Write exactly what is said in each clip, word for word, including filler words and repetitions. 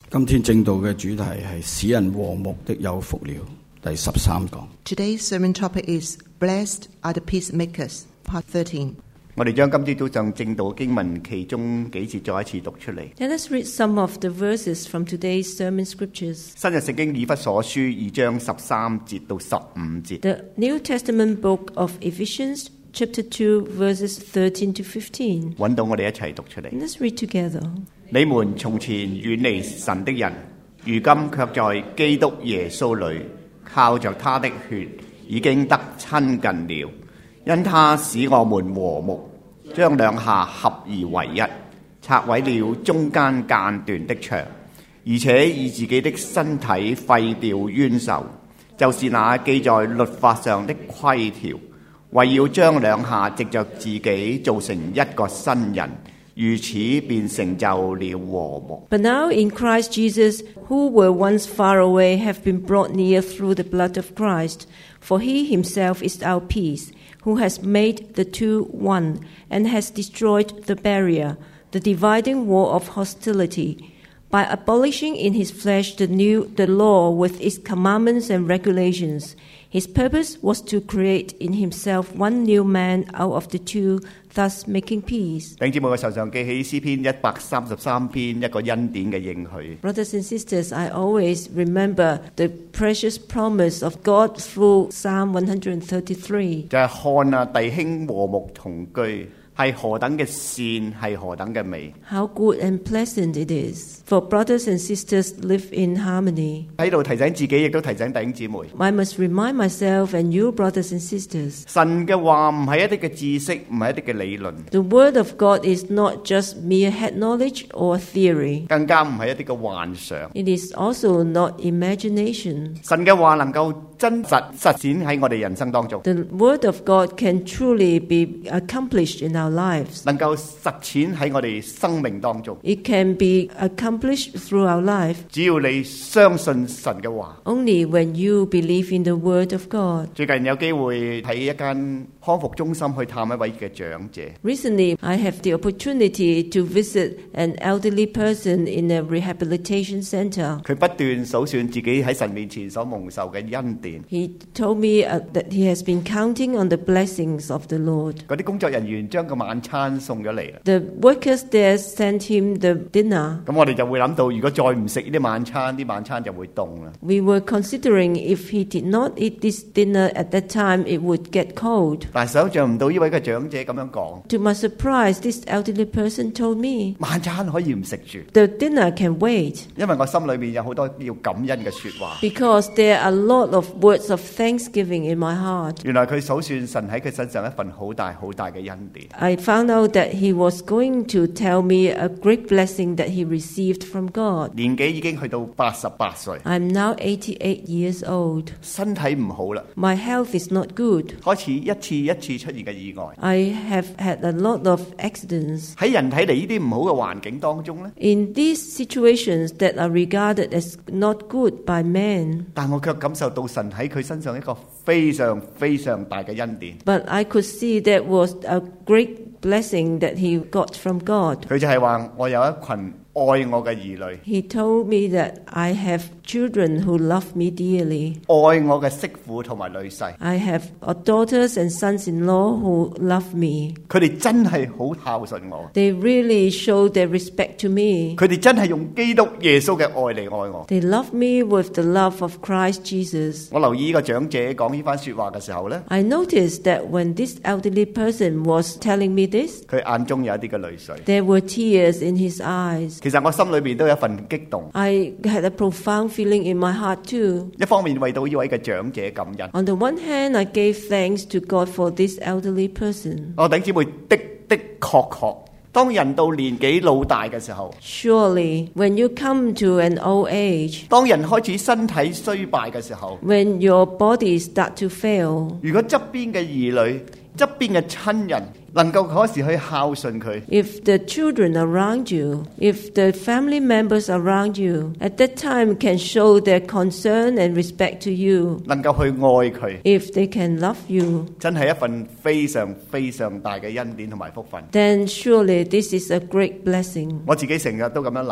今天正道嘅主題係使人和睦的有福了，第十三講。 Today's sermon topic is Blessed are the peacemakers, part thirteen. 我哋將今朝早上正道經文其中幾節再一次讀出嚟。 Let us read some of the verses from today's sermon scriptures. 新約聖經以弗所書二章十三節到十五節。 The New Testament book of Ephesians, chapter two, verses thirteen to fifteen. 揾到我哋一齊讀出嚟。 Let's read together. 你們從前遠離神的人，如今卻在基督耶穌裏，靠着他的血已經得親近了。因他使我們和睦，將兩下合而為一，拆毀了中間間斷的牆，而且以自己的身體廢掉冤仇，就是那記在律法上的規條，為要將兩下藉着自己造成一個新人，如此便成就了和睦。 But now in Christ Jesus, who were once far away have been brought near through the blood of Christ. For he himself is our peace, who has made the two one, and has destroyed the barrier, the dividing wall of hostility, by abolishing in his flesh the new the law with its commandments and regulations. His purpose was to create in himself one new man out of the two, thus making peace. 弟兄姊妹，我常常記起詩篇一百三十三篇一個恩典嘅應許。 Brothers and sisters, I always remember the precious promise of God through Psalm one thirty-three. 就係看啊，弟兄和睦同居，係何等嘅善，係何等嘅美。 How good and pleasant it is for brothers and sisters live in harmony. 喺度提醒自己，亦都提醒弟兄姊妹。 I must remind myself and you, brothers and sisters, 神嘅話唔係一啲嘅知識，唔係一啲嘅理論， the word of God is not just mere head knowledge or theory. 更加唔係一啲嘅幻想。 It is also not imagination. 神嘅話能夠真實實踐喺我哋人生當中， The word of God can truly be accomplished in our lives. 能夠實踐喺我哋生命當中。 It can be accomplished through our life 只要你相信神嘅話。 only when you believe in the word of God. 最近有機會喺一間康復中心去探一位嘅長者。 Recently, I have the opportunity to visit an elderly person in a rehabilitation center. 佢不斷數算自己喺神面前所蒙受嘅恩典。 He told me uh, that he has been counting on the blessings of the Lord. 嗰啲工作人員將個晚餐送咗嚟啦。 The workers there sent him the dinner. 咁我哋就會諗到，如果再唔食呢啲晚餐，啲晚餐就會凍啦。 We were considering if he did not eat this dinner at that time, it would get cold. 但係想像唔到呢位嘅長者咁樣講， To my surprise, this elderly person told me, 晚餐可以唔食住， the dinner can wait, 因為我心裏面有好多要感恩嘅説話。 because there are a lot of words of thanksgiving in my heart. 原來佢數算神喺佢身上一份好大好大嘅恩典。 I found out that he was going to tell me a great blessing that he received from God. 年紀已經去到八十八歲， I'm now eighty-eight years old. 身體唔好啦， My health is not good. 開始一次一次出現嘅意外。 I have had a lot of accidents. 喺人睇嚟呢啲唔好嘅環境當中呢， In these situations that are regarded as not good by men, 但我卻感受到神喺佢身上一個非常非常大嘅恩典。 but I could see that was a great blessing that he got from God. 佢就係話我有一群愛我嘅兒女， He told me that I have children who love me dearly. 愛我嘅媳婦同埋女婿， I have daughters and sons-in-law who love me. 佢哋真係好孝順我， They really show their respect to me. 佢哋真係用基督耶穌嘅愛嚟愛我。 They love me with the love of Christ Jesus. 我留意呢個長者講呢番説話嘅時候呢， I noticed that when this elderly person was telling me this, 佢眼中有一啲嘅淚水。 there were tears in his eyes. 其實我心裏邊都有一份激動， I had a profound feeling in my heart too. 一方面為到呢位嘅長者感恩。 On the one hand, I gave thanks to God for this elderly person. 我弟兄姊妹的的確確，當人到年紀老大嘅時候， Surely, when you come to an old age, 當人開始身體衰敗嘅時候， when your body start to fail, 如果側邊嘅兒女、側邊嘅親人能夠嗰時去孝順佢， if the children around you, if the family members around you, at that time can show their concern and respect to you, 能夠去愛佢， if they can love you, 真係一份非常非常大嘅恩典同埋福分。 then surely this is a great blessing. 我自己成日都咁樣諗。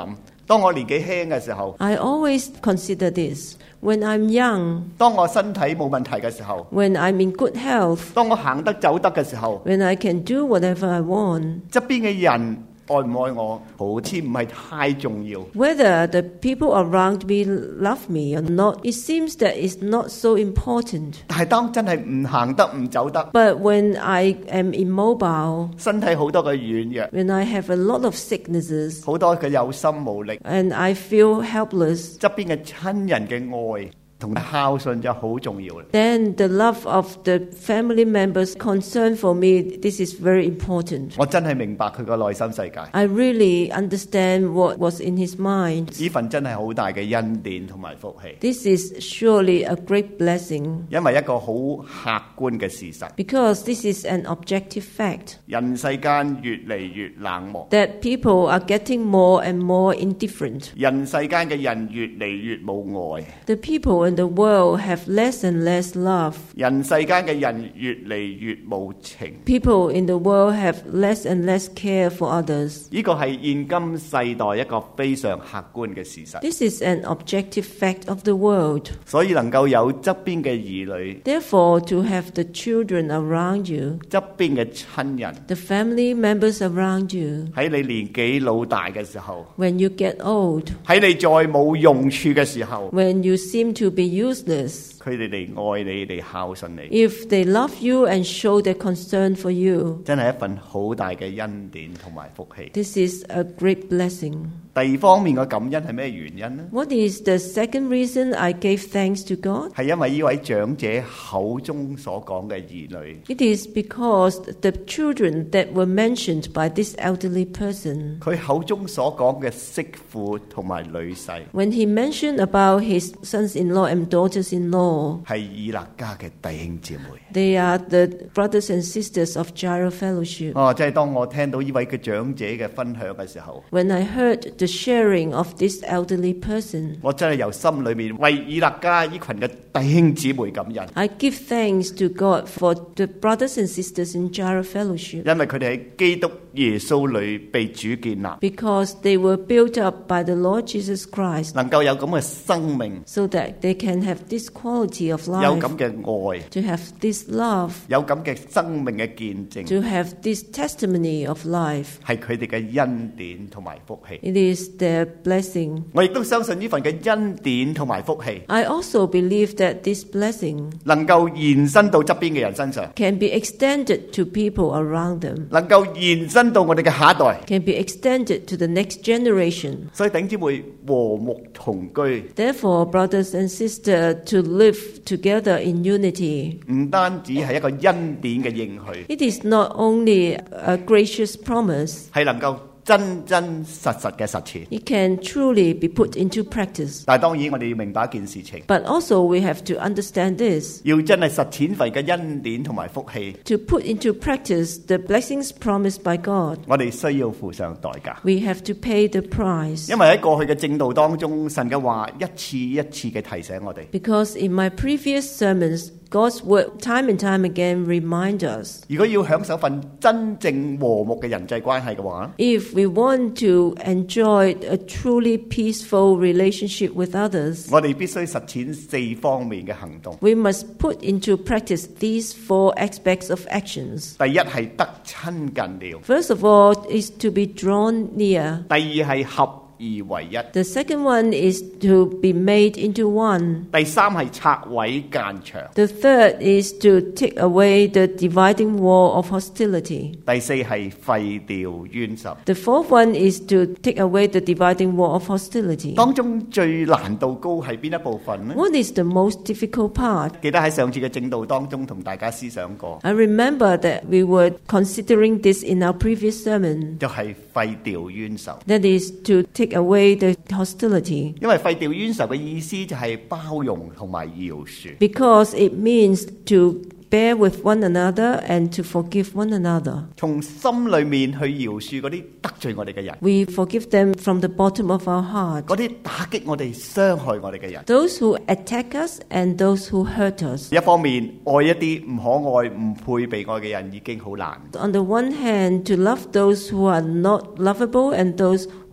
當我年紀輕嘅時候， I always consider this. When I'm young, 當我身體冇問題嘅時候， when I'm in good health, 當我行得走得嘅時候， when I can do whatever I want, 側邊嘅人愛唔愛我，好似唔係太重要。 whether the people around me love me or not, it seems that it's not so important. 但係當真係唔行得唔走得， But when I am immobile, 身體好多嘅軟弱， when I have a lot of sicknesses, 好多嘅有心無力， and I feel helpless, 側邊嘅親人嘅愛同孝順就好重要啦。 then the love of the family members' concern for me, this is very important. 我真係明白佢個內心世界， I really understand what was in his mind. 呢份真係好大嘅恩典同埋福氣， This is surely a great blessing 因為一個好客觀嘅事實， because this is an objective fact 人世間越嚟越冷漠， that people are getting more and more indifferent. 人世間嘅人越嚟越冇愛， The people in the world have less and less love. 人世間嘅人越嚟越冇情。 People in the world have less and less care for others. 呢個係現今世代一個非常客觀嘅事實， This is an objective fact of the world. 所以能夠有側邊嘅兒女、 Therefore, to have the children around you, 側邊嘅親人 the family members around you, 喺你年紀老大嘅時候， when you get old, 喺你再冇用處嘅時候， when you seem to be useless, 佢哋嚟愛你，嚟孝順你， if they love you and show their concern for you, 真係一份好大嘅恩典同埋福氣。 this is a great blessing. 第二方面嘅感恩係咩原因呢？ What is the second reason I gave thanks to God? 係因為呢位長者口中所講嘅兒女， It is because the children that were mentioned by this elderly person, 佢口中所講嘅媳婦同埋女婿， when he mentioned about his sons-in-law and daughters-in-law, 係以勒家嘅弟兄姊妹。 they are the brothers and sisters of Gyro Fellowship. 哦，即係當我聽到呢位嘅長者嘅分享嘅時候， When I heard the sharing of this elderly person, 我真係由心裏面為以勒家呢群嘅弟兄姊妹感恩， I give thanks to God for the brothers and sisters in Gyro Fellowship 因為佢哋喺基督耶穌裏被主建立， because they were built up by the Lord Jesus Christ 能夠有咁嘅生命， so that they can have this quality of 有 life, 咁嘅愛， to have this love, 有咁嘅生命嘅見證， to have this testimony of life. 係佢哋嘅恩典同埋福氣。 It is their blessing. 我亦都相信呢份嘅恩典同埋福氣 I also believe that this blessing 能夠延伸到側邊嘅人身上， can be extended to people around them, 能夠延伸到我哋嘅下一代。 can be extended to the next generation. 所以弟兄姊妹和睦同居， Therefore, brothers and sisters, to live together in unity. 唔單止係一個恩典嘅應許， It is not only a gracious promise, 係能夠真真實實嘅實踐。 it can truly be put into practice. 但係當然我哋要明白一件事情， But also we have to understand this. 要真係實踐份嘅恩典同埋福氣， To put into practice the blessings promised by God, 我哋需要付上代價。 we have to pay the price. 因為喺過去嘅正道當中，神嘅話一次一次嘅提醒我哋， Because in my previous sermons, God's word time and time again remind us, 如果要享受份真正和睦嘅人際關係嘅話， if we want to enjoy a truly peaceful relationship with others, 我哋必須實踐四方面嘅行動。 we must put into practice these four aspects of actions. 第一係得親近了， First of all is to be drawn near. 第二係合而為一， The second one is to be made into one. 第三係拆毀間牆， The third is to take away the dividing wall of hostility. 第四係廢掉冤仇。 The fourth one is to take away the dividing wall of hostility. 當中最難度高係邊一部分呢？ What is the most difficult part? 記得喺上次嘅正道當中同大家思想過， I remember that we were considering this in our previous sermon. 就係廢掉冤仇。 That is to take away the hostility. 因為廢掉冤仇嘅意思就係包容同埋饒恕。 Because it means to bear with one another and to forgive one another. 從心裏面去饒恕嗰啲得罪我哋嘅人， We forgive them from the bottom of our heart. 嗰啲打擊我哋、傷害我哋嘅人。 Those who attack us and those who hurt us. 一方面愛一啲唔可愛、唔配被愛嘅人已經好難， On the one hand, to love those who are not lovable and those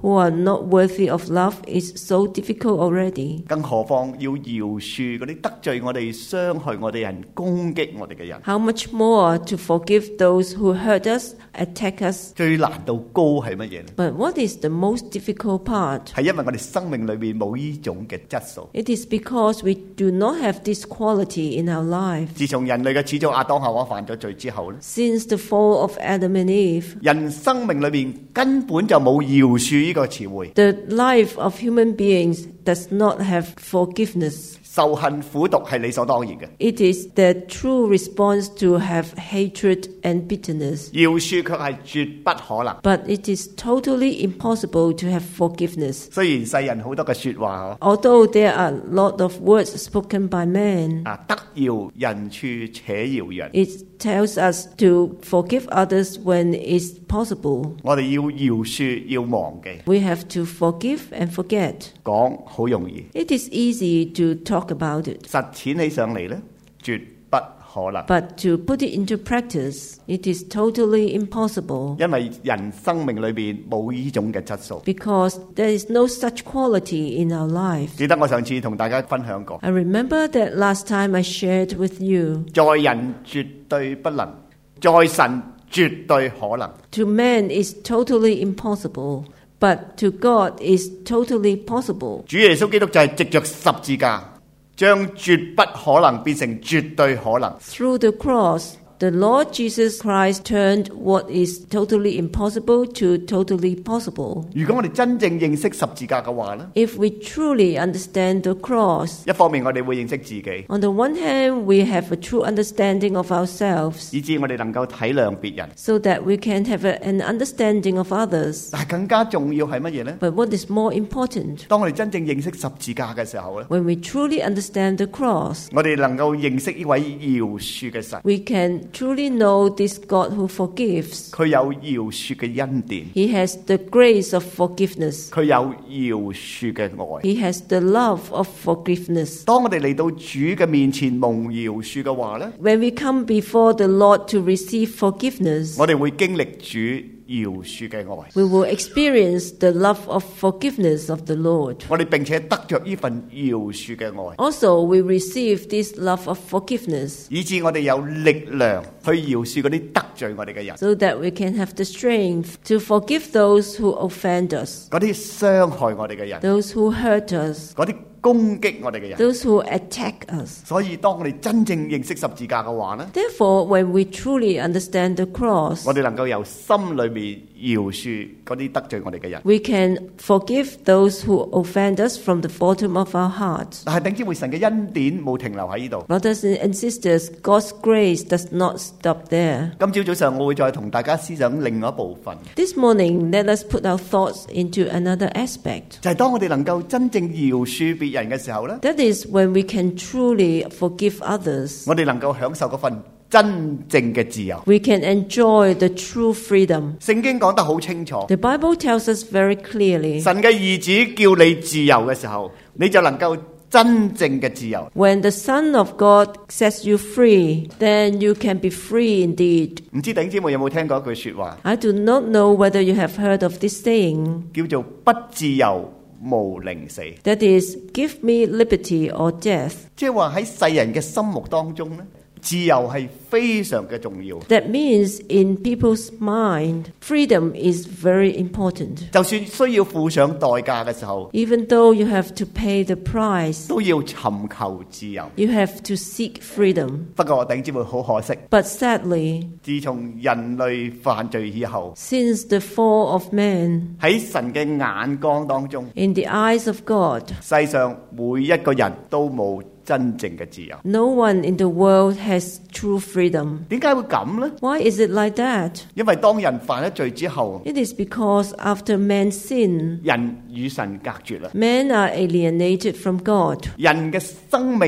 who are not worthy of love is so difficult already. 更何況要饒恕嗰啲得罪我哋、傷害我哋人、攻擊我哋嘅人。 How much more to forgive those who hurt us, attack us? 最難度高係乜嘢呢？ But what is the most difficult part? 係因為我哋生命裏面冇呢種嘅質素。 It is because we do not have this quality in our life. 自從人類嘅始祖亞當夏娃犯咗罪之後咧， Since the fall of Adam and Eve, 人生命裏面根本就冇饒恕呢個詞彙。 the life of human beings does not have forgiveness. 仇恨苦毒係理所當然嘅， It is the true response to have hatred and bitterness. 饒恕卻係絕不可能。 But it is totally impossible to have forgiveness. 雖然世人好多嘅説話 Although there are a lot of words spoken by men, 啊，得饒人處且饒人， it tells us to forgive others when it's possible. 我哋要饒恕，要忘記。 We have to forgive and forget. 講好容易， It is easy to talk about it, 實踐起上嚟呢，絕不可能。 but to put it into practice, it is totally impossible 因為人生命裏邊冇呢種嘅質素。 because there is no such quality in our life. 記得我上次同大家分享過， I remember that last time I shared with you, 在人絕對不能，在神絕對可能。 to man is totally impossible, but to God is totally possible. 主耶穌基督就係藉着十字架，將絕不可能變成絕對可能。 Through the cross, the Lord Jesus Christ turned what is totally impossible to totally possible. 如果我哋真正認識十字架嘅話呢， If we truly understand the cross, 一方面我哋會認識自己， on the one hand, we have a true understanding of ourselves 以致我哋能夠體諒別人。 so that we can have a- an understanding of others. 但係更加重要係乜嘢呢？ But what is more important, 當我哋真正認識十字架嘅時候呢， when we truly understand the cross, 我哋能夠認識呢位饒恕嘅神， we can truly know this God who forgives. 佢有饒恕嘅恩典， He has the grace of forgiveness. 佢有饒恕嘅愛。 He has the love of forgiveness. 當我哋嚟到主嘅面前蒙饒恕嘅話呢， When we come before the Lord to receive forgiveness, 我哋會經歷主饒恕嘅愛， we will experience the love of forgiveness of the Lord. 我哋並且得着呢份饒恕嘅愛， Also, we receive this love of forgiveness 以致我哋有力量去饒恕嗰啲得罪我哋嘅人， so that we can have the strength to forgive those who offend us, 嗰啲傷害我哋嘅人， those who hurt us, 嗰啲攻擊我哋嘅人。 those who attack us. 所以當我哋真正認識十字架嘅話呢， Therefore, when we truly understand the cross, 我哋能夠由心裏面饒恕嗰啲得罪我哋嘅人。 we can forgive those who offend us from the bottom of our hearts. 但係頂知會神嘅恩典冇停留喺呢度。 Brothers and sisters, God's grace does not stop there. 今朝早上我會再同大家思想另外一部分， This morning, let us put our thoughts into another aspect. 就係當我哋能夠真正饒恕別人嘅時候呢， That is when we can truly forgive others. 我哋能夠享受嗰份真正嘅自由。 We can enjoy the true freedom. 聖經講得好清楚， The Bible tells us very clearly, 神嘅兒子叫你自由嘅時候，你就能夠真正嘅自由。 when the Son of God sets you free, then you can be free indeed. 唔知弟兄姊妹有冇聽過一句說話， I do not know whether you have heard of this saying. 叫做不自由無寧死， That is, give me liberty or death. 即係話喺世人嘅心目當中呢，自由係非常嘅重要。 That means in people's mind, freedom is very important. 就算需要付上代價嘅時候， Even though you have to pay the price, 都要尋求自由。 you have to seek freedom. 不過弟兄姊妹好可惜， But sadly, 自從人類犯罪以後， since the fall of man, 喺神嘅眼光當中， in the eyes of God, 世上每一個人都冇真正嘅自由。 no one in the world has true freedom. 點解會咁呢？ Why is it like that? 因為當人犯咗罪之後， It is because after man sinned, 人與神隔絕啦， men are alienated from God. 人嘅生命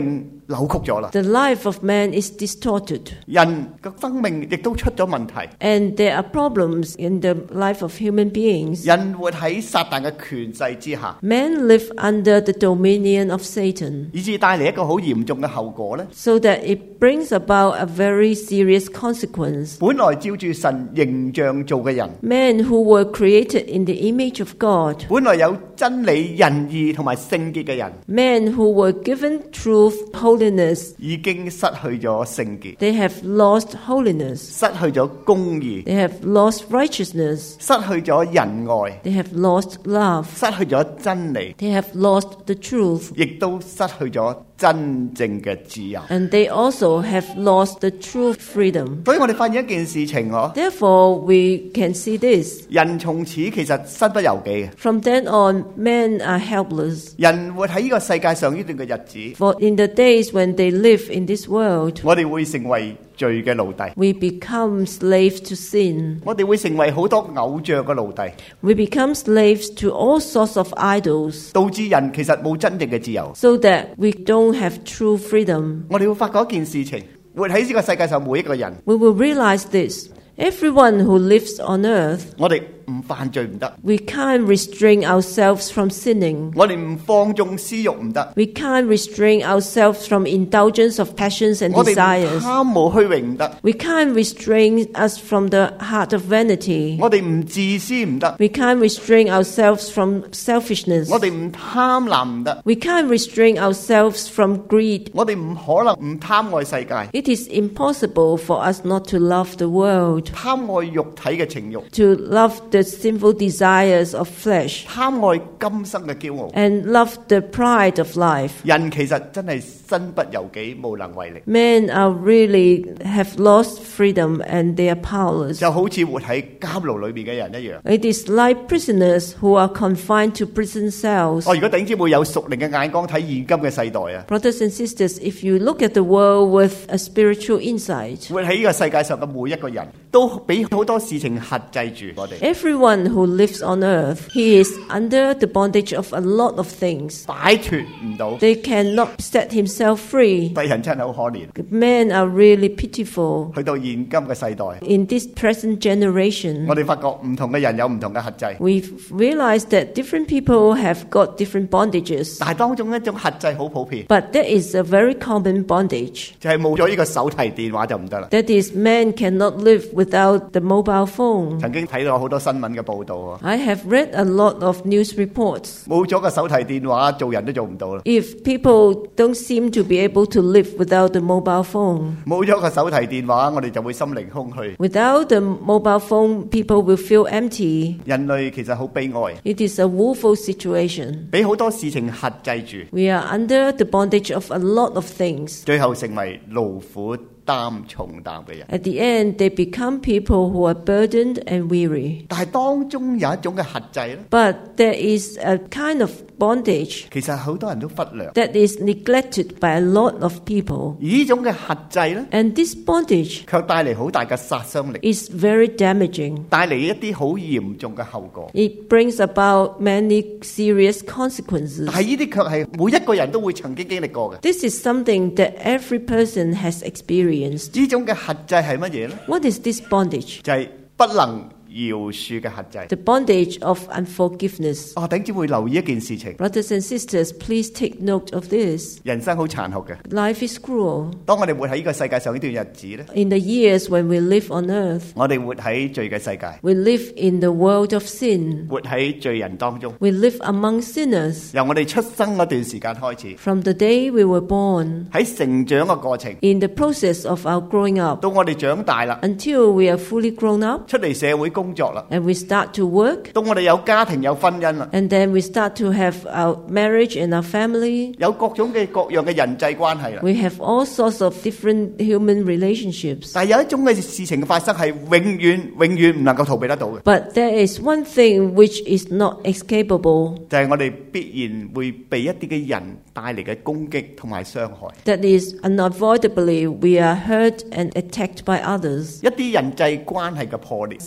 扭曲咗啦。 The life of man is distorted, 人嘅生命亦都出咗問題。 and there are problems in the life of human beings. 人活喺撒旦嘅權勢之下， Men live under the dominion of Satan, 以致帶嚟一個好嚴重嘅後果咧。 so that it brings about a very serious consequence. 本來照住神形象做嘅人， Men who were created in the image of God, 本來有真理、仁義同埋聖潔嘅人， men who were given truth, holiness, 已經失去咗聖潔， they have lost holiness, 失去咗公義， they have lost righteousness, 失去咗仁愛， they have lost love, 失去咗真理， they have lost the truth, 亦都失去咗真正嘅自由。 and they also have lost the true freedom. 所以我哋發現一件事情，嗬， Therefore, we can see this. 人從此其實身不由己嘅。 From then on, men are helpless. 人活喺呢個世界上呢段嘅日子， For in the days when they live in this world, 我哋會成為罪嘅奴隸， we become slaves to sin. 我哋會成為好多偶像嘅奴隸， We become slaves to all sorts of idols, 導致人其實冇真正嘅自由。 so that we don't have true freedom. 我哋會發覺一件事情，活喺呢個世界上每一個人， We will realize this. Everyone who lives on earth, 我哋唔犯罪唔得， we can't restrain ourselves from sinning. 我哋唔放縱私欲唔得， We can't restrain ourselves from indulgence of passions and 我哋唔 desires. 貪慕虛榮唔得， We can't restrain us from the heart of vanity. 我哋唔自私唔得， We can't restrain ourselves from selfishness. 我哋唔貪婪唔得， We can't restrain ourselves from greed. 我哋唔可能唔貪愛世界， It is impossible for us not to love the world, 貪愛肉體嘅情慾， to love the sinful desires of flesh, 貪愛今生嘅驕傲。 and love the pride of life. 人其實真係身不由己，無能為力， Men are really have lost freedom and they are powerless. 就好似活喺監牢裏面嘅人一樣。 It is like prisoners who are confined to prison cells. 哦，如果弟兄姊妹有屬靈嘅眼光睇現今嘅世代啊， Brothers and sisters, if you look at the world with a spiritual insight, 活喺呢個世界上嘅每一個人都俾好多事情轄制住我哋， everyone who lives on earth, he is under the bondage of a lot of things. 擺脫唔到。 They cannot set himself free. 世人真係好可憐。 Men are really pitiful. 去到現今嘅世代， In this present generation, 我哋發覺唔同嘅人有唔同嘅轄制， we've realized that different people have got different bondages. 但係當中一種轄制好普遍， But there is a very common bondage. 就係冇咗呢個手提電話就唔得啦。 That is, man cannot live without the mobile phone. 曾經睇到好多新聞嘅報導啊， I have read a lot of news reports. 冇咗個手提電話，做人都做唔到啦。 If people don't seem to be able to live without the mobile phone, 冇咗個手提電話，我哋就會心靈空虛。 without the mobile phone, people will feel empty. 人類其實好悲哀， It is a woeful situation. 俾好多事情轄制住， We are under the bondage of a lot of things. 最後成為勞苦擔重擔嘅人。 At the end, they become people who are burdened and weary. 但係當中有一種嘅轄制咧， But there is a kind of bondage 其實好多人都忽略。 that is neglected by a lot of people. 而呢種嘅轄制咧， And this bondage 卻帶嚟好大嘅殺傷力， is very damaging. 帶嚟一啲好嚴重嘅後果。 It brings about many serious consequences. 但係呢啲卻係每一個人都會曾經經歷過嘅。 This is something that every person has experienced. 呢種嘅轄制係乜嘢呢？ What is this bondage? 就係不能饒恕嘅轄制。 The bondage of unforgiveness. 哦，頂姊妹留意一件事情， Brothers and sisters, please take note of this. 人生好殘酷嘅。 Life is cruel. 當我哋活喺呢個世界上呢段日子呢， In the years when we live on earth, 我哋活喺罪嘅世界， we live in the world of sin. 活喺罪人當中。 We live among sinners. 由我哋出生嗰段時間開始， From the day we were born, 喺成長嘅過程， in the process of our growing up, 到我哋長大啦， until we are fully grown up, 出嚟社會工作啦， and we start to work, 到我哋有家庭有婚姻啦， and then we start to have our marriage and our family. 有各種嘅各樣嘅人際關係啦。 We have all sorts of different human relationships. 但係有一種嘅事情發生係永遠永遠唔能夠逃避得到嘅， But there is one thing which is not escapable. 就係我哋必然會被一啲嘅人帶嚟嘅攻擊同埋傷害。 That is, unavoidably, we are hurt and attacked by others. 一啲人際關係嘅破裂， Some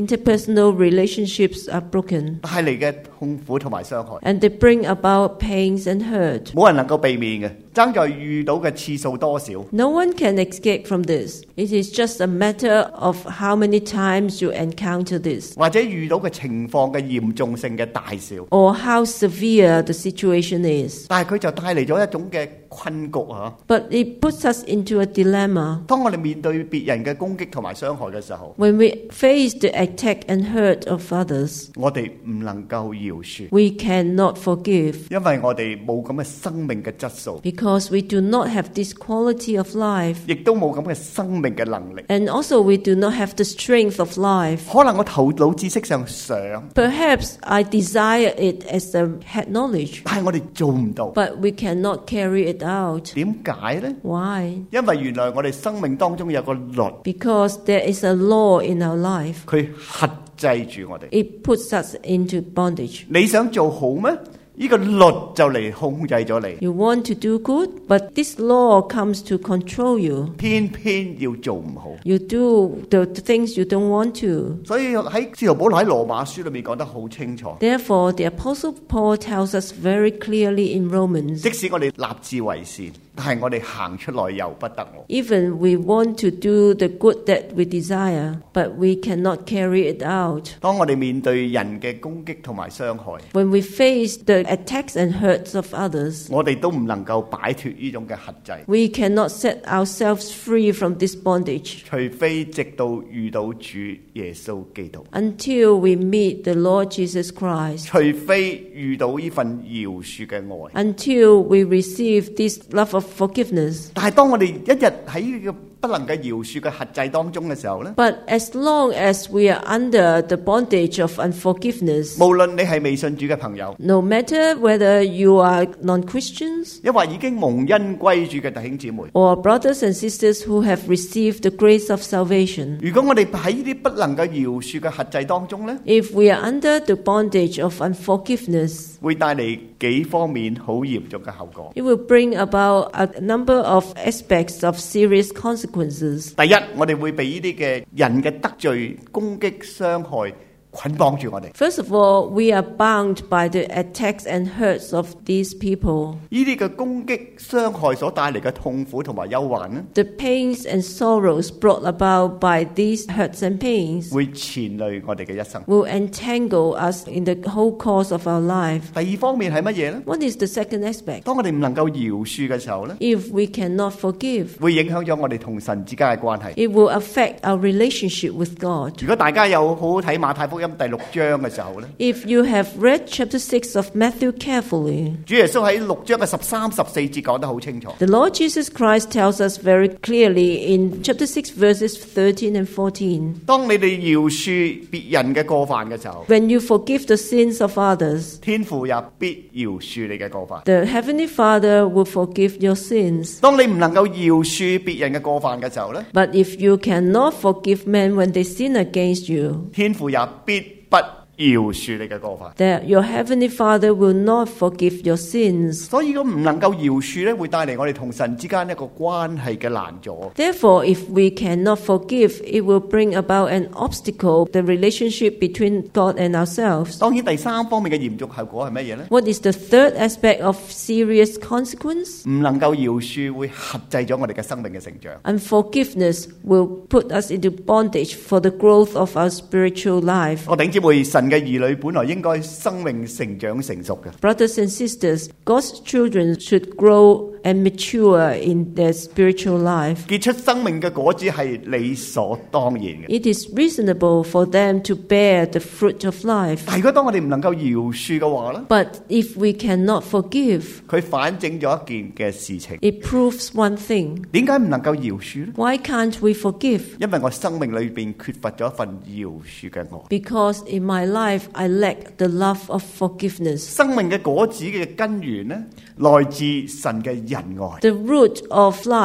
interpersonal relationships are broken, 帶嚟嘅痛苦同埋傷害， and they bring about pains and hurt. 冇人能夠避免嘅，爭在遇到嘅次數多少。 No one can escape from this. It is just a matter of how many times you encounter this, 或者遇到嘅情況嘅嚴重性嘅大小， or how severe the situation is. 但係佢就帶嚟咗一種嘅困局啊！ But it puts us into a dilemma. 當我哋面對別人嘅攻擊同埋傷害嘅時候， When we face the attack and hurt of others, 我哋唔能夠饒恕， we cannot forgive 因為我哋冇咁嘅生命嘅質素， because we do not have this quality of life, 亦都冇咁嘅生命嘅能力。 and also we do not have the strength of life. 可能我頭腦知識上想， Perhaps I desire it as a head knowledge, 但係我哋做唔到。 but we cannot carry it out. 點解呢？ Why? 因為原來我哋生命當中有個律， Because there is a law in our life. 佢克制住我哋。 It puts us into bondage. 你想做好咩？呢個律就嚟控制咗你， You want to do good, but this law comes to control you. 偏偏要做唔好。 You do the things you don't want to. 所以喺使徒保羅喺羅馬書裏面講得好清楚， Therefore, the Apostle Paul tells us very clearly in Romans, 即使我哋立志為善，但係我哋行出來由不得我。 even we want to do the good that we desire, but we cannot carry it out. 當我哋面對人嘅攻擊同埋傷害， When we face the attacks and hurts of others, 我哋都唔能夠擺脱呢種嘅轄制， we cannot set ourselves free from this bondage 除非直到遇到主耶穌基督， until we meet the Lord Jesus Christ, 除非遇到呢份饒恕嘅愛。 until we receive this love of forgiveness. 但係當我哋一日喺呢個不能夠饒恕嘅轄制當中嘅時候呢， But as long as we are under the bondage of unforgiveness, 無論你係未信主嘅朋友， no matter whether you are non-Christians 抑或已經蒙恩歸主嘅弟兄姊妹， or brothers and sisters who have received the grace of salvation, 如果我哋喺呢啲不能夠饒恕嘅轄制當中呢， if we are under the bondage of unforgiveness, 會帶嚟幾方面好嚴重嘅後果。 it will bring about a number of aspects of serious consequences. 第一，我哋會被呢啲嘅人嘅得罪、攻擊、傷害捆綁住我哋。 First of all, we are bound by the attacks and hurts of these people. 呢啲嘅攻擊、傷害所帶嚟嘅痛苦同埋憂患呢， The pains and sorrows brought about by these hurts and pains 會纏累我哋嘅一生。 will entangle us in the whole course of our life. 第二方面係乜嘢呢？ What is the second aspect? 當我哋唔能夠饒恕嘅時候呢， If we cannot forgive, 會影響咗我哋同神之間嘅關係。 it will affect our relationship with God. 如果大家有好好睇馬太福音第六章嘅時候呢， If you have read chapter six of Matthew carefully, 主耶穌喺六章嘅十三、十四節講得好清楚。 the Lord Jesus Christ tells us very clearly in chapter six verses thirteen and fourteen, 當你哋饒恕別人嘅過犯嘅時候， when you forgive the sins of others, 天父也必饒恕你嘅過犯。 the Heavenly Father will forgive your sins. 當你唔能夠饒恕別人嘅過犯嘅時候呢， But if you cannot forgive men when they sin against you, 天父也必不饒恕你嘅過犯。 that your Heavenly Father will not forgive your sins. 所以咁唔能夠饒恕咧，會帶嚟我哋同神之間一個關係嘅難阻。 Therefore, if we cannot forgive, it will bring about an obstacle, the relationship between God and ourselves. 當然第三方面嘅嚴重後果係乜嘢呢？ What is the third aspect of serious consequence? 唔能夠饒恕會轄制咗我哋嘅生命嘅成長。 Unforgiveness will put us into bondage for the growth of our spiritual life. 我頂姊妹，神嘅兒女本來應該生命成長成熟嘅， Brothers and sisters, God's children should grow and mature in their spiritual life. 結出生命嘅果子係理所當然嘅。 It is reasonable for them to bear the fruit of life. 但如果當我哋唔能夠饒恕嘅話咧， But if we cannot forgive, 佢反證咗一件嘅事情。 it proves one thing. 點解唔能夠饒恕呢？ Why can't we forgive? 因為我生命裏邊缺乏咗一份饒恕嘅愛。 Because in my life I lack the love of forgiveness. 生命嘅果子嘅根源呢，來自神嘅仁愛。 The root of life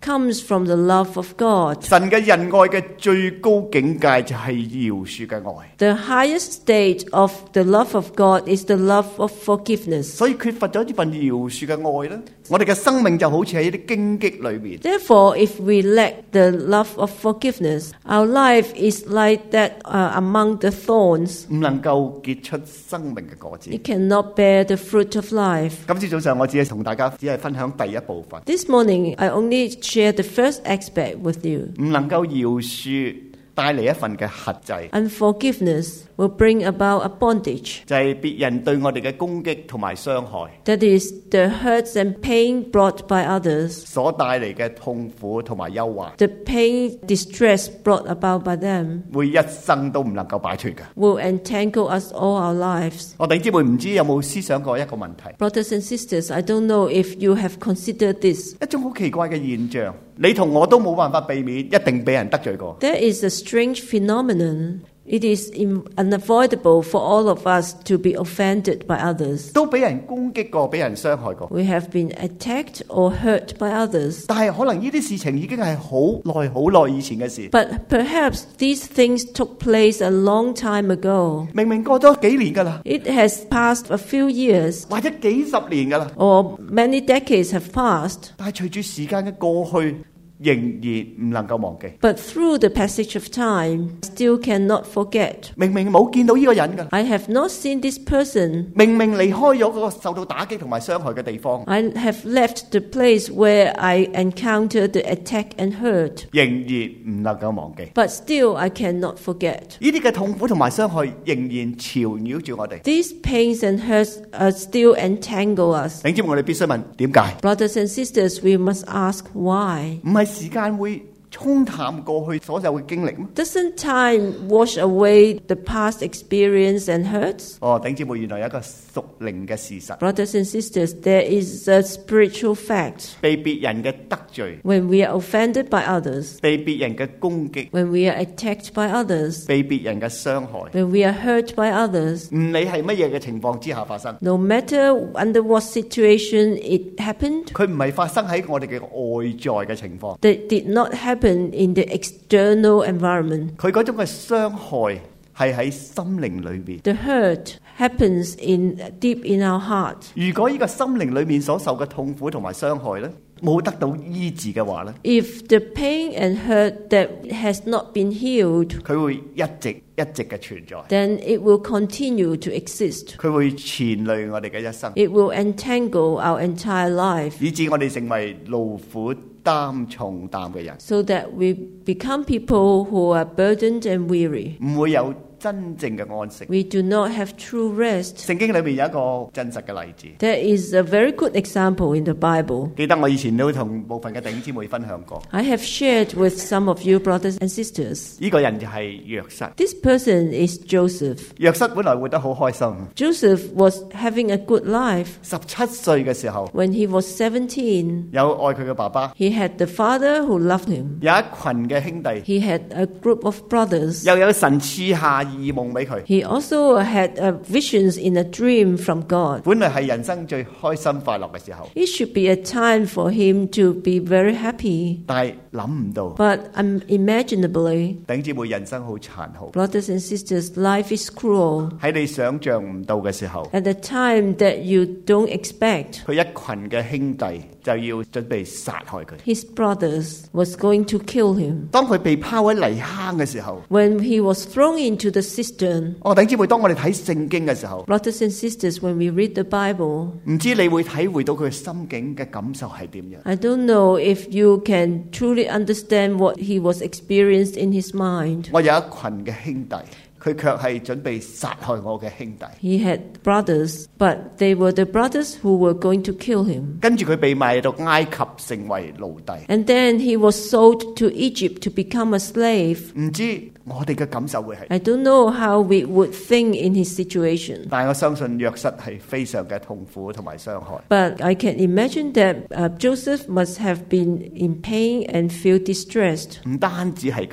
comes from the love of God. 神嘅仁愛嘅最高境界就係饒恕嘅愛， The highest state of the love of God is the love of forgiveness. 所以缺乏咗呢份饒恕嘅愛咧，我哋嘅生命就好似喺啲荊棘裏面。 Therefore, if we lack the love of forgiveness, our life is like that uh, among the thorns. 唔能夠結出生命嘅果子。 It cannot bear the fruit of life. 今朝早上我只係同大家只係分享第一部分， This morning, I only share the first aspect with you. 唔能夠饒恕帶嚟一份嘅轄制， Unforgiveness will bring about a bondage. 就係別人對我哋嘅攻擊同埋傷害 That is the hurts and pain brought by others, 所帶嚟嘅痛苦同埋憂患， the pain, distress brought about by them, 會一生都唔能夠擺脫嘅。 will entangle us all our lives. 我弟兄姊妹唔知有冇思想過一個問題， Brothers and sisters, I don't know if you have considered this. 一種好奇怪嘅現象，你同我都冇辦法避免，一定俾人得罪過。 There is a strange phenomenon. It is in- unavoidable for all of us to be offended by others. 都俾人攻擊過，俾人傷害過。 We have been attacked or hurt by others. 但係可能呢啲事情已經係好耐好耐以前嘅事， But perhaps these things took place a long time ago. 明明過咗幾年㗎啦， It has passed a few years 或者幾十年㗎啦， or many decades have passed. 但係隨住時間嘅過去，仍然唔能夠忘記。 But through the passage of time, I still cannot forget. 明明冇見到呢個人㗎， I have not seen this person. 明明離開咗嗰個受到打擊同埋傷害嘅地方， I have left the place where I encountered the attack and hurt. 仍然唔能夠忘記。 But still, I cannot forget. 呢啲嘅痛苦同埋傷害仍然纏繞住我哋。 These pains and hurts uh, still entangle us. 頂尖我哋必須問點解？ Brothers and sisters, we must ask why. 唔係時間會沖淡過去所有嘅經歷咩？ Doesn't time wash away the past experience and hurts? 哦，頂尖妹原來有一個屬靈嘅事實， Brothers and sisters, there is a spiritual fact. 被別人嘅得罪， When we are offended by others, 被別人嘅攻擊， when we are attacked by others, 被別人嘅傷害， when we are hurt by others, 唔理係乜嘢嘅情況之下發生， no matter under what situation it happened, 佢唔係發生喺我哋嘅外在嘅情況， that did not happen in the external environment. 佢嗰種嘅傷害係喺心靈裏邊。 The hurt happens in deep in our heart. 如果呢個心靈裏面所受嘅痛苦同埋傷害咧，冇得到醫治嘅話咧， If the pain and hurt that has not been healed, 佢會一直一直嘅存在， then it will continue to exist. 佢會纏累我哋嘅一生， It will entangle our entire life, 以致我哋成為勞苦擔重擔嘅人， so that we become people who are burdened and weary. 唔會有真正嘅安息。 We do not have true rest. 聖經裏面有一個真實嘅例子， There is a very good example in the Bible. 記得我以前都同部分嘅弟兄姊妹分享過， I have shared with some of you, brothers and sisters. 呢個人就係約瑟。 This person is Joseph. 約瑟本來活得好開心， Joseph was having a good life. 十七歲嘅時候 When he was seventeen, 有愛佢嘅爸爸， he had the father who loved him. 有一群嘅兄弟， He had a group of brothers. 又有神賜下異夢俾佢。 He also had uh, visions in a dream from God. 本來係人生最開心快樂嘅時候， It should be a time for him to be very happy. 但係諗唔到， But unimaginably, 弟兄姊妹人生好殘酷。 brothers and sisters, life is cruel. 喺你想象唔到嘅時候， At the time that you don't expect, 佢一群嘅兄弟就要準備殺害佢。 his brothers was going to kill him. 當佢被拋喺泥坑嘅時候， When he was thrown into the cistern, 我弟兄姊妹，當我哋睇聖經嘅時候， brothers and sisters, when we read the Bible, 唔知你會體會到佢嘅心境嘅感受係點樣？ I don't know if you can truly understand what he was experienced in his mind. 我有一群嘅兄弟，佢卻係準備殺害我嘅兄弟。 He had brothers, but they were the brothers who were going to kill him. 跟住佢被賣到埃及成為奴隸。 And then he was sold to Egypt to become a slave. 唔知我哋嘅感受會係， I don't know how we would think in his situation, 但係我相信約瑟係非常嘅痛苦同埋傷害。 but I can imagine that uh, Joseph must have been in pain and feel distressed. 唔單止係咁，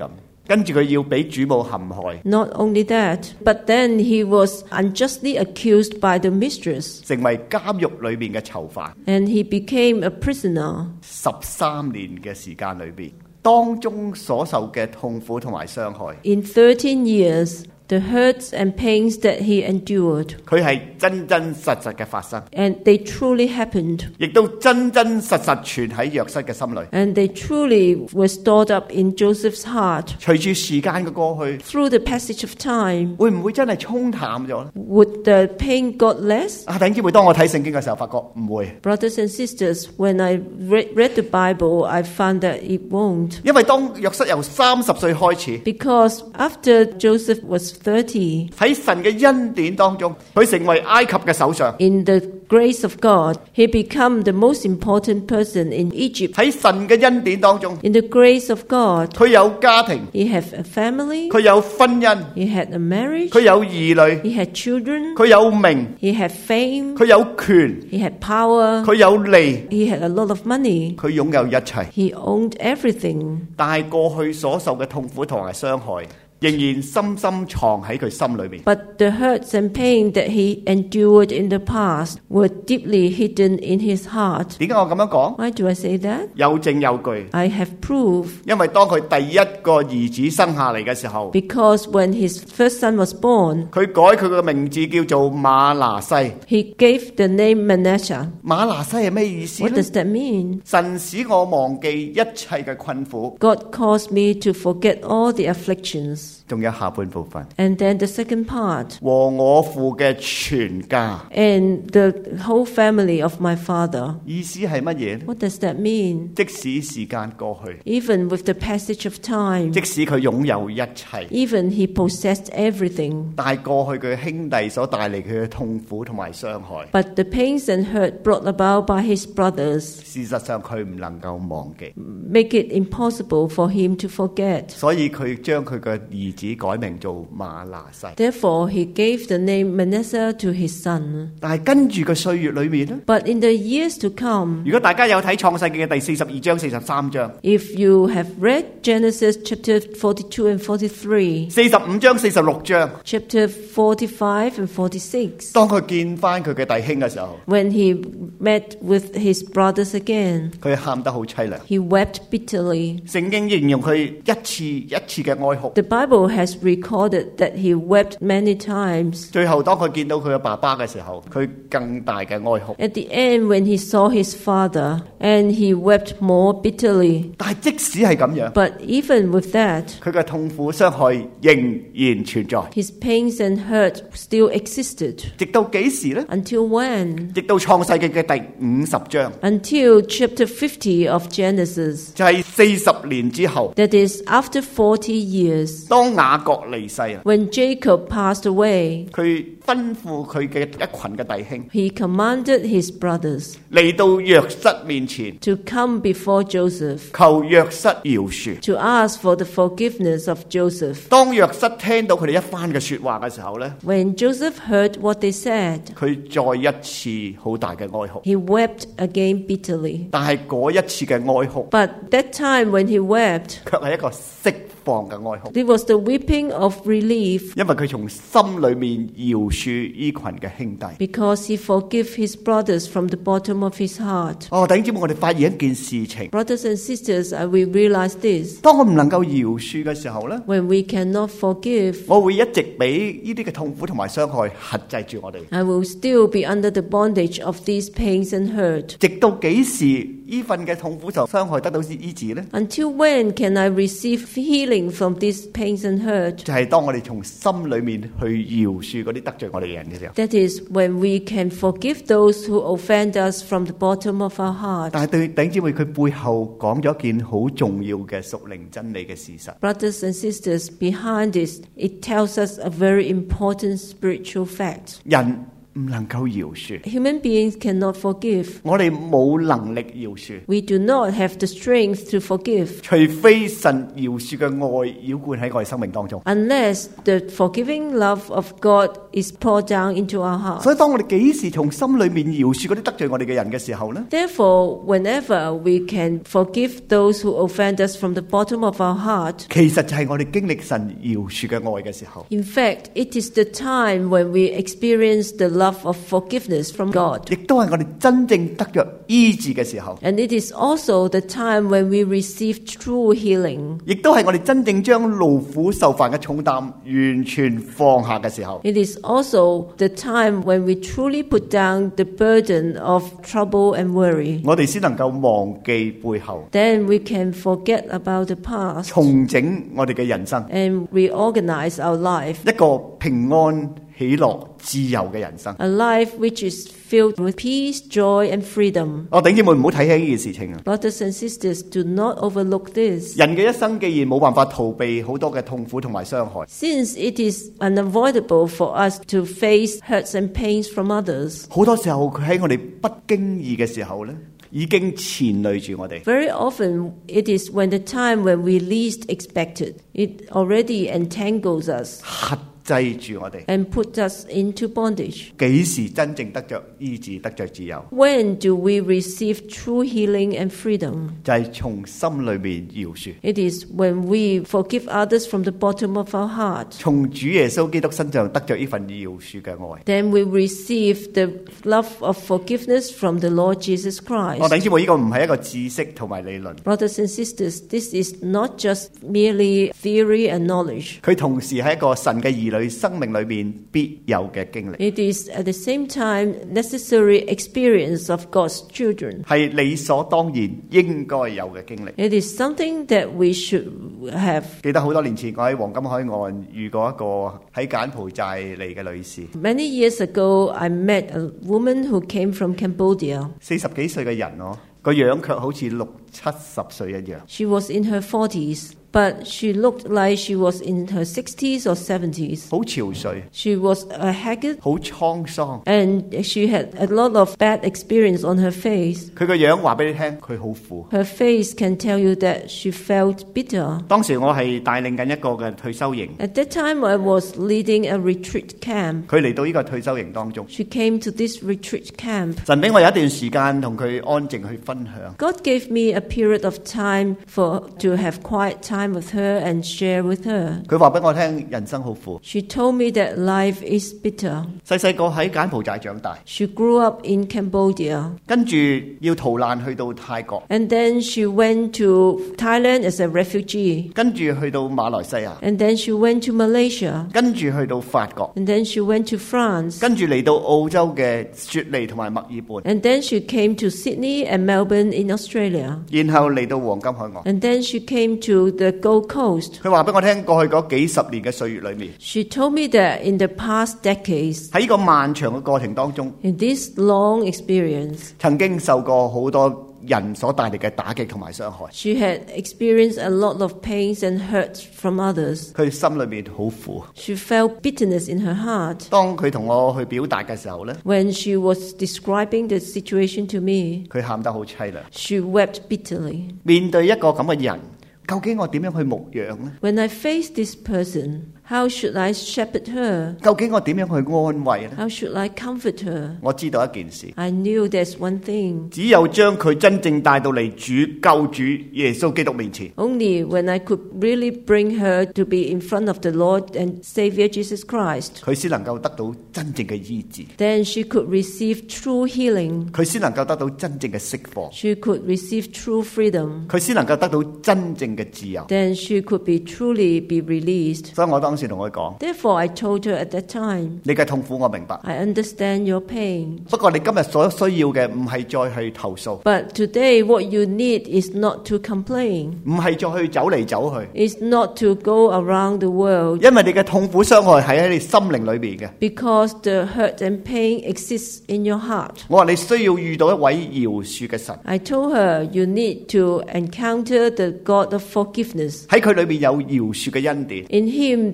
跟住佢要俾主母陷害， Not only that, but then he was unjustly accused by the mistress, 成為監獄裏面嘅囚犯。 and he became a prisoner. 十三年嘅時間裏邊，當中所受嘅痛苦同埋傷害， In thirteen years, the hurts and pains that he endured, 佢係真真實實嘅發生， and they truly happened, 亦都真真實實存喺約瑟嘅心裏。 and they truly were stored up in Joseph's heart. 隨住時間嘅過去， Through the passage of time, 會唔會真係沖淡咗咧？ would the pain got less? 啊，弟兄姊妹，當我睇聖經嘅時候，發覺唔會， Brothers and sisters, when I read, read the Bible, I found that it won't. 因為當約瑟由三十歲開始， Because after Joseph was thirty, 喺神嘅恩典當中，佢成為埃及嘅首相。 in the grace of God, he became the most important person in Egypt. 喺神嘅恩典當中， In the grace of God, 佢有家庭， he had a family, 佢有婚姻， he had a marriage, 佢有兒女， he had children, 佢有名， he had fame, 佢有權， he had power, 佢有利， he had a lot of money, 佢擁有一切。 he owned everything. 但係過去所受嘅痛苦同埋傷害，仍然深深藏喺佢心裏面。 But the hurts and pain that he endured in the past were deeply hidden in his heart. 點解我咁樣講？ Why do I say that? 有證有據， I have proof. 因為當佢第一個兒子生下嚟嘅時候， Because when his first son was born, 佢改佢個名字叫做馬拿西。 he gave the name Manasseh. 馬拿西係咩意思 What 呢？ does that mean? 神使我忘記一切嘅困苦。 God caused me to forget all the afflictions. 仲有下半部分， And then the second part, 和我父嘅全家。 and the whole family of my father. 意思係乜嘢呢？ What does that mean? 即使時間過去， Even with the passage of time, 即使佢擁有一切， even he possessed everything, 但係過去佢兄弟所帶嚟佢嘅痛苦同埋傷害， but the pains and hurt brought about by his brothers 事實上佢唔能夠忘記， make it impossible for him to forget. 所以佢將佢嘅兒子改名做馬拿西。 Therefore, he gave the name Manasseh to his son. 但係跟住嘅歲月裏面呢， But in the years to come, 如果大家有睇創世記嘅第四十二章、四十三章、 if you have read Genesis chapter forty-two and forty-three, 四十五章、四十六章， chapter forty-five and forty-six, 當佢見翻佢嘅弟兄嘅時候， when he met with his brothers again, 佢喊得好凄涼。 he wept bitterly. 聖經形容佢一次一次嘅哀哭。 The Bible has recorded that he wept many times. 最後當佢見到佢嘅爸爸嘅時候，佢更大嘅哀哭。 At the end, when he saw his father, and he wept more bitterly. 但係即使係咁樣， But even with that, 佢嘅痛苦傷害仍然存在。 his pains and hurt still existed. 直到幾時呢？ Until when? 直到創世記嘅第五十章， Until chapter fifty of Genesis. 就係四十年之後， That is, after forty years, 當雅各離世啊， when Jacob passed away, 佢吩咐佢嘅一群嘅弟兄 he commanded his brothers 嚟到約瑟面前， to come before Joseph 求約瑟饒恕。 to ask for the forgiveness of Joseph. 當約瑟聽到佢哋一番嘅說話嘅時候呢， When Joseph heard what they said, 佢再一次好大嘅哀哭。 he wept again bitterly. 但係嗰一次嘅哀哭， But that time when he wept, 卻係一個釋放嘅哀哭， it was the weeping of relief 因為佢從心裏面饒恕呢群嘅兄弟。 because he forgave his brothers from the bottom of his heart. 哦，弟兄姊妹，我哋發現一件事情， Brothers and sisters, uh, we realize this. 當我唔能夠饒恕嘅時候呢， When we cannot forgive, 我會一直俾呢啲嘅痛苦同埋傷害轄制住我哋， I will still be under the bondage of these pains and hurt. 直到幾時呢份嘅痛苦同傷害得到醫治呢？ Until when can I receive healing from these pains and hurt? 就係當我哋從心裏面去饒恕嗰啲得罪我哋嘅人嘅時候。 That is when we can forgive those who offend us from the bottom of our heart. 但係對弟兄姊妹，佢背後講咗一件好重要嘅屬靈真理嘅事實。 Brothers and sisters, behind this, it tells us a very important spiritual fact. 人唔能夠饒恕， Human beings cannot forgive. 我哋冇能力饒恕， We do not have the strength to forgive 除非神饒恕嘅愛澆灌喺我哋生命當中。 unless the forgiving love of God is poured down into our heart. 所以當我哋幾時從心裏面饒恕嗰啲得罪我哋嘅人嘅時候呢， Therefore, whenever we can forgive those who offend us from the bottom of our heart, 其實就係我哋經歷神饒恕嘅愛嘅時候， in fact, it is the time when we experience the love of forgiveness from God. 亦都係我哋真正得着醫治嘅時候， And it is also the time when we receive true healing. 亦都係我哋真正將勞苦受煩嘅重擔完全放下嘅時候。 It is also the time when we truly put down the burden of trouble and worry. 我哋先能夠忘記背後， Then we can forget about the past 重整我哋嘅人生， and reorganize our life. 一個平安、喜樂、自由嘅人生。 A life which is filled with peace, joy, and freedom. 我弟兄姊妹唔好睇起呢件事情啊！ Brothers and sisters, do not overlook this. 人嘅一生既然冇辦法逃避好多嘅痛苦同埋傷害， Since it is unavoidable for us to face hurts and pains from others, 好多時候佢喺我哋不經意嘅時候咧，已經纏累住我哋。 very often it is when the time when we least expect it, it already entangles us 克制住我哋。 and puts us into bondage. 幾時真正得着醫治、得着自由？ When do we receive true healing and freedom? 就係從心裏面饒恕， It is when we forgive others from the bottom of our heart. 從主耶穌基督身上得着呢份饒恕嘅愛。 Then we receive the love of forgiveness from the Lord Jesus 我 Christ. 弟兄姊妹，呢個唔係一個知識同埋理論， Brothers and sisters, this is not just merely theory and knowledge. 佢同時係一個神嘅兒女生命裏面必有嘅經歷， It is at the same time necessary experience of God's children. 係理所當然應該有嘅經歷。 It is something that we should have. 記得好多年前，我喺黃金海岸遇過一個喺柬埔寨嚟嘅女士， Many years ago, I met a woman who came from Cambodia. 四十幾歲嘅人哦，個樣卻好似六七十歲一樣。 She was in her forties, but she looked like she was in her sixties or seventies. 好憔悴， She was a haggard 好滄桑。 and she had a lot of bad experience on her face. 佢個樣話俾你聽，佢好苦。 Her face can tell you that she felt bitter. 當時我係帶領緊一個嘅退休營， At that time, I was leading a retreat camp. 佢嚟到呢個退休營當中， She came to this retreat camp. 神俾我有一段時間同佢安靜去分享。 God gave me a period of time for to have quiet time with her and share with her. 佢話俾我聽，人生好苦。 She told me that life is bitter. 細細個喺柬埔寨長大， She grew up in Cambodia, 跟住要逃難去到泰國， and then she went to Thailand as a refugee, 跟住去到馬來西亞， and then she went to Malaysia, 跟住去到法國， and then she went to France, 跟住嚟到澳洲嘅雪梨同埋墨爾本， and then she came to Sydney and Melbourne in Australia, 然後嚟到黃金海岸。 and then she came to the Gold Coast. 佢話俾我聽，過去嗰幾十年嘅歲月裏面， She told me that in the past decades, 喺呢個漫長嘅過程當中， in this long experience, 曾經受過好多人所帶嚟嘅打擊同埋傷害。 she had experienced a lot of pains and hurts from others. 佢心裏面好苦。 She felt bitterness in her heart. 當佢同我去表達嘅時候呢， When she was describing the situation to me, 佢喊得好凄涼。 she wept bitterly. 面對一個咁嘅人，究竟我點樣去牧養呢？ When I faced this person, how should I shepherd her? 究竟我點樣去安慰呢？ How should I comfort her? 我知道一件事， I knew there's one thing. 只有將佢真正帶到嚟主救主耶穌基督面前， Only when I could really bring her to be in front of the Lord and Savior Jesus Christ, 佢先能夠得到真正嘅醫治， then she could receive true healing. 佢先能夠得到真正嘅釋放， She could receive true freedom. 佢先能夠得到真正嘅自由。 Then she could be truly be released. 所以我當時同佢講： Therefore, I told her at that time, 你嘅痛苦我明白， I understand your pain. 不過你今日所需要嘅唔係再去投訴， But today, what you need is not to complain. 唔係再去走嚟走去， It's not to go around the world, 因為你嘅痛苦傷害係喺你心靈裏邊嘅。 because the hurt and pain exists in your heart. 我話你需要遇到一位饒恕嘅神， I told her you need to encounter the God of forgiveness. 喺佢裏邊有饒恕嘅恩典， In Him,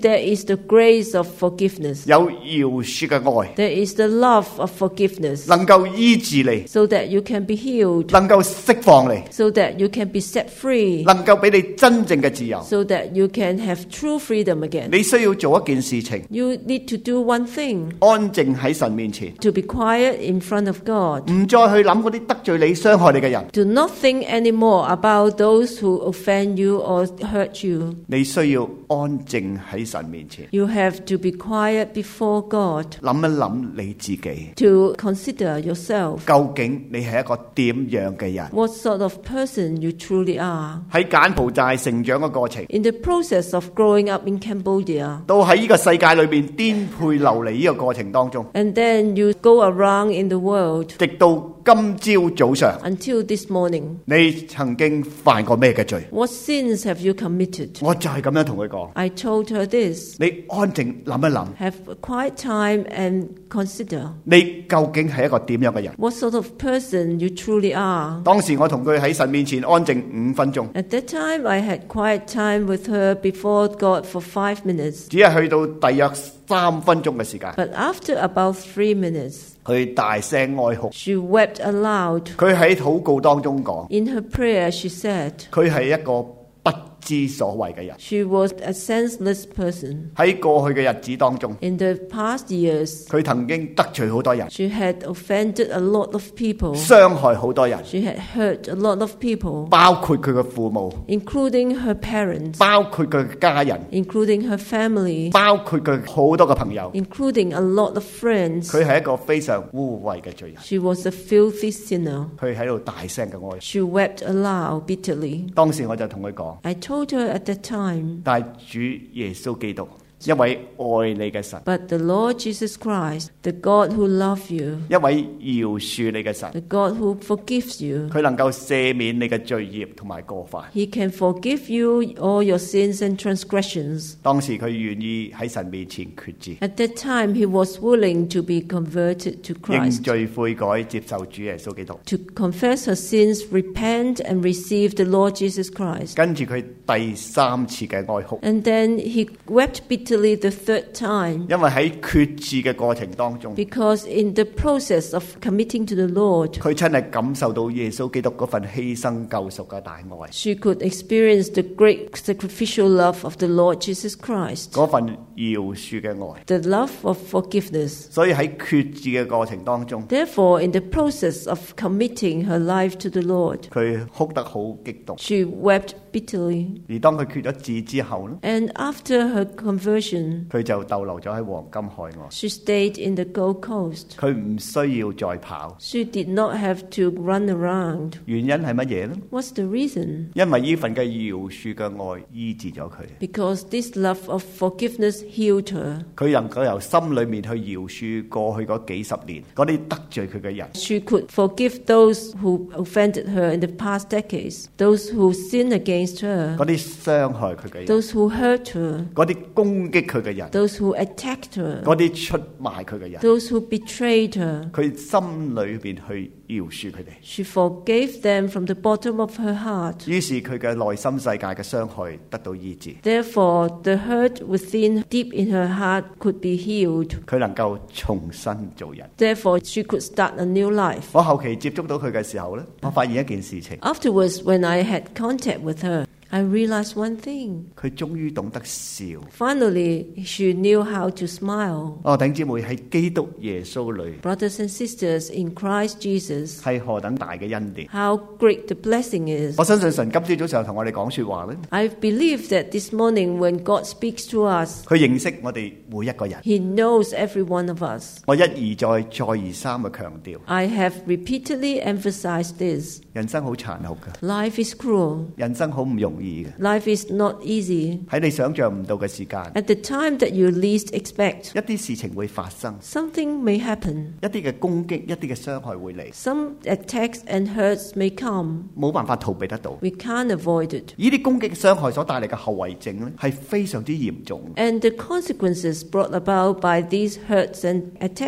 there is the grace of forgiveness. 有饒恕嘅愛， There is the love of forgiveness, 能夠醫治你， so that you can be healed, 能夠釋放你， so that you can be set free, 能夠俾你真正嘅自由。 so that you can have true freedom again. 你需要做一件事情， You need to do one thing, 安靜喺神面前， to be quiet in front of God. 唔再去諗嗰啲得罪你、傷害你嘅人。 Do not think anymore about those who offend you or hurt you. 你需要安靜喺神面前， You have to be quiet before God, 諗一諗你自己， to consider yourself. 究竟你係一個點樣嘅人？ What sort of person you truly are. 喺柬埔寨成長嘅過程， In the process of growing up in Cambodia, 到喺呢個世界裏邊顛沛流離呢個過程當中， and then you go around in the world 直到今朝早上， until this morning. 你曾經犯過咩嘅罪？ What sins have you committed? 我就係咁樣同佢講， I told her this. 你安靜諗一諗， Have a quiet time and consider. 你究竟係一個點樣嘅人？ What sort of person you truly are. 當時我同佢喺神面前安靜五分鐘， At that time, I had quiet time with her before God for five minutes. 只係去到大約三分鐘嘅時間， But after about three minutes, 佢大聲哀哭。 she wept aloud. 佢喺禱告當中講， In her prayer, she said 佢係一個不知所謂嘅人。 she was a senseless person. 喺過去嘅日子當中， In the past years, 佢曾經得罪好多人， she had offended a lot of people. 傷害好多人， She had hurt a lot of people, 包括佢嘅父母， including her parents, 包括佢嘅家人， including her family, 包括佢好多嘅朋友。 including a lot of friends. 佢係一個非常污穢嘅罪人。 She was a filthy sinner. 佢喺度大聲嘅哀。 She wept aloud bitterly. 當時我就同佢講， I told her at that time, 但係主耶穌基督，一位愛你嘅神， but the Lord Jesus Christ, the God who loves you, 一位饒恕你嘅神， the God who forgives you, 佢能夠赦免你嘅罪孽同埋過犯。 He can forgive you all your sins and transgressions. 當時佢願意喺神面前決志， At that time, he was willing to be converted to 認 Christ, 罪悔改，接受主耶穌基督。 to confess her sins, repent, and receive the Lord Jesus Christ. 跟住佢第三次嘅哀哭， And then he wept bitterly the third time, 因為喺決志嘅過程當中， because in the process of committing to the Lord, 佢真係感受到耶穌基督嗰份犧牲救贖嘅大愛， she could experience the great sacrificial love of the Lord Jesus Christ, 嗰份饒恕嘅愛。 the love of forgiveness. 所以喺決志嘅過程當中， Therefore, in the process of committing her life to the Lord, 佢哭得好激動。 she wept bitterly. 而當佢決咗志之後呢， And after her conversion, 佢就逗留咗喺黃金海岸。 she stayed in the Gold Coast. 佢唔需要再跑， She did not have to run around. 原因係乜嘢呢？ What's the reason? 因為呢份嘅饒恕嘅愛醫治咗佢， Because this love of forgiveness healed her. 佢能夠由心裏面去饒恕過去嗰幾十年嗰啲得罪佢嘅人， She could forgive those who offended her in the past decades, those who sinned against her, 嗰啲傷害佢嘅人， those who hurt her, 嗰啲攻擊佢嘅人， those who attacked her, 嗰啲出賣佢嘅人， those who betrayed her. 佢心裏邊去饒恕佢哋。 She forgave them from the bottom of her heart. 於是佢嘅內心世界嘅傷害得到醫治， Therefore, the hurt within, deep in her heart, could be healed. 佢能夠重新做人。 Therefore, she could start a new life. 我後期接觸到佢嘅時候呢，我發現一件事情， Afterwards, when I had contact with her, I realized one thing. 佢終於懂得笑。 Finally, she knew how to smile. 哦，弟兄姊妹喺基督耶穌裏 Brothers and sisters, in Christ Jesus, 係何等大嘅恩典！ how great the blessing is. 我相信神今朝早上同我哋講說話呢， I believe that this morning when God speaks to us, 佢認識我哋每一個人。 He knows every one of us. 我一而再、再而三嘅強調， I have repeatedly emphasized this. 人生好殘酷嘅， Life is cruel. 人生好唔容易嘅。 Life is not easy. 喺你想象唔到嘅時間， At the time that you least expect, 一啲事情會發生， something may happen. 一啲嘅攻擊、一啲嘅傷害會嚟， Some attacks and hurts may come. 冇辦法逃避得到。 We can't avoid it. 呢啲攻擊傷害所帶嚟嘅後遺症咧，係非常之嚴重。 And the consequences brought about by these hurts and attacks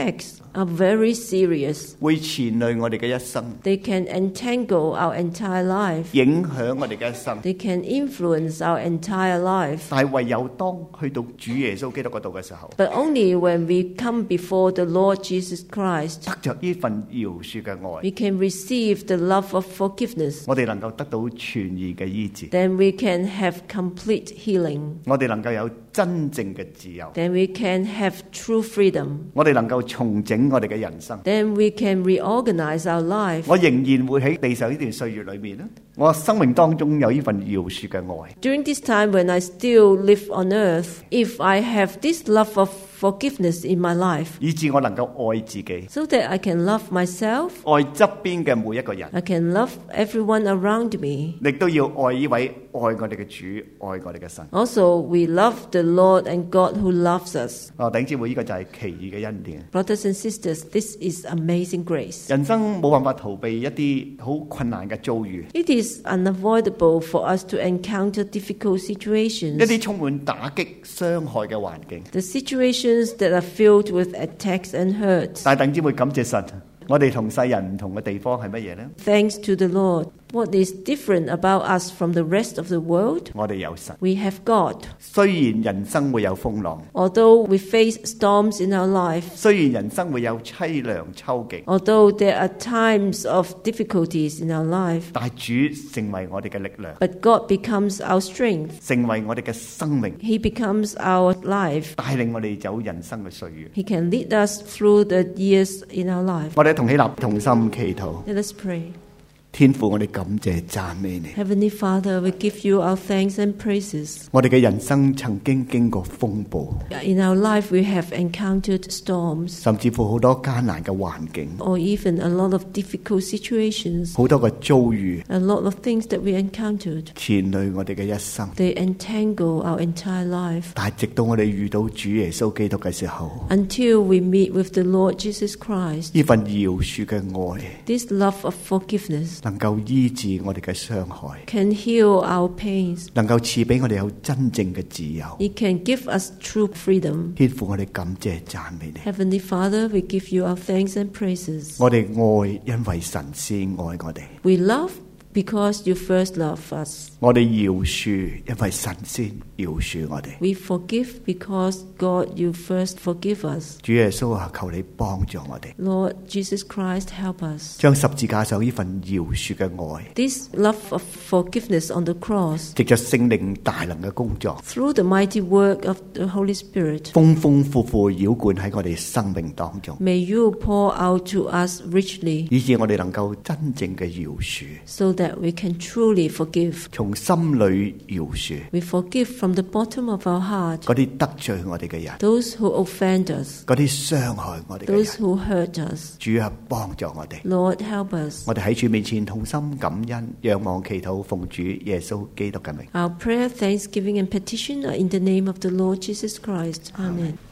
are very serious. 會纏累我哋嘅一生， They can entangle our entire life. 影響我哋嘅一生。 They can influence our entire life. 但係唯有當去到主耶穌基督嗰度嘅時候， But only when we come before the Lord Jesus Christ, 得着呢份饒恕嘅愛， we can receive the love of forgiveness. 我哋能夠得到全然嘅醫治， Then we can have complete healing. 我哋能夠有真正嘅自由， Then we can have true freedom. 我哋能夠重整我哋嘅人生。 Then we can reorganize our life. 我仍然會喺地上呢段歲月裏面咧，我生命當中有呢份饒恕嘅愛。 During this time when I still live on earth, if I have this love of forgiveness in my life, 以致我能夠愛自己， so that I can love myself, 愛側邊嘅每一個人， I can love everyone around me. 亦都要愛呢位愛我哋嘅主，愛我哋嘅神。 Also, we love the Lord and God who loves us. 啊，弟兄姊妹，呢個就係奇異嘅恩典。 Brothers and sisters, this is amazing grace. 人生冇辦法逃避一啲好困難嘅遭遇， It is unavoidable for us to encounter difficult 一 situations. 啲充滿打擊、傷害嘅環境。 The situations that are filled with attacks and hurts. 但係弟兄姊妹，感謝神，我哋同世人唔同嘅地方係乜嘢呢？ Thanks to the Lord. What is different about us from the rest of the world? 我哋有神。 We have God. 雖然人生會有風浪， Although we face storms in our life, 雖然人生會有凄涼秋極， although there are times of difficulties in our life, 但係主成為我哋嘅力量， but God becomes our strength. 成為我哋嘅生命， He becomes our life. 帶領我哋走人生嘅歲月。 He can lead us through the years in our life. 我哋同起立，同心祈禱。 Let us pray. 天父，我哋感謝讚美你。 Heavenly Father, we give you our thanks and praises. 我哋嘅人生曾經經過風暴， In our life, we have encountered storms 甚至乎好多艱難嘅環境， or even a lot of difficult situations, 好多嘅遭遇， a lot of things that we encountered. 纏累我哋嘅一生。 They entangle our entire life 但係直到我哋遇到主耶穌基督嘅時候， until we meet with the Lord Jesus Christ. 呢份饒恕嘅愛 This love of forgiveness 能夠醫治我哋嘅傷害， can heal our pains. 能夠賜俾我哋有真正嘅自由。 It can give us true freedom. 天父，我哋感謝讚美你。 Heavenly Father, we give you our thanks and praises. 我哋愛，因為神先愛我哋。 We love because you first love us. 我哋饒恕，因為神先饒恕我哋。 We forgive because God, you first forgive us. 主耶穌啊，求你幫助我哋， Lord Jesus Christ, help us. 將十字架上呢份饒恕嘅愛， This love of forgiveness on the cross, 藉着聖靈大能嘅工作， through the mighty work of the Holy Spirit, 豐豐富富繞灌喺我哋生命當中， may you pour out to us richly 以致我哋能夠真正嘅饒恕， so that we can truly forgive. 從心裏饒恕 We forgive from the bottom of our heart 嗰啲得罪我哋嘅人， those who offend us, 嗰啲傷害我哋嘅 those 人。 who hurt us. 主啊，幫助我哋， Lord, help us. 我哋喺主面前同心感恩，仰望祈禱，奉主耶穌基督嘅名。 Our prayer, thanksgiving, and petition are in the name of the Lord Jesus Christ. Amen.